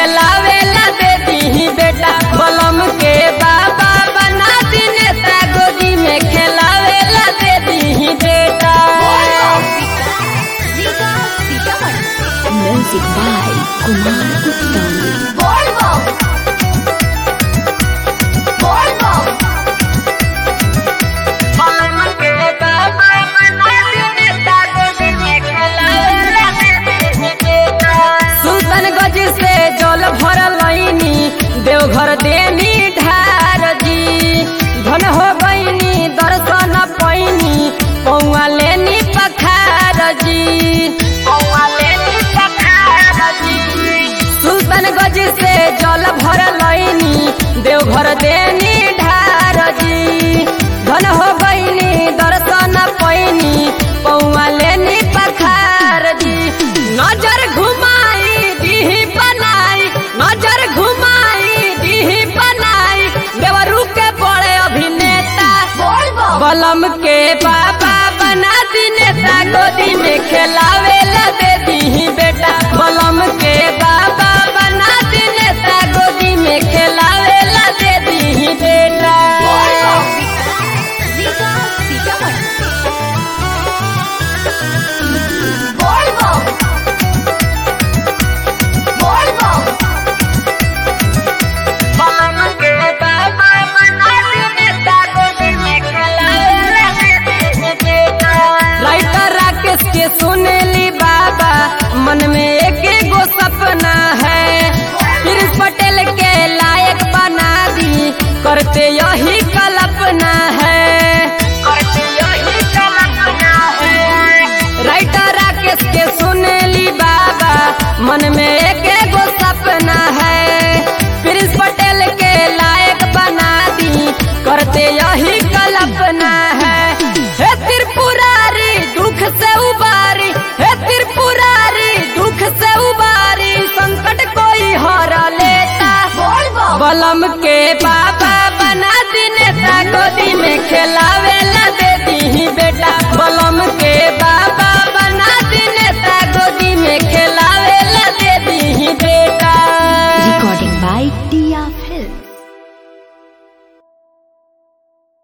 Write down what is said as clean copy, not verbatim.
खेलावेला दे दी बेटा। बलम के बाबा बना दी नेता, गोदी में खेलावेला दे दी बेटा। Music by Kumar Uttam। जल भरलैनी देवघर देनी ढार जी, धन हो गईनी दर्शन पैनी पौआ लेनी पखार जी। सुल्तानगंज से जल भरलैनी देवघर देनी ढार जी, धन हो गईनी दर्शन पैनी पौआ लेनी पखार जी। नजर घुमाई दी बनाई, नजर घुमाई दी बनाई, देवरू के बड़े अभिनेता। बलम के बाबा बना दी नेता, गोदी में खेलावेला दे दी बेटा। बलम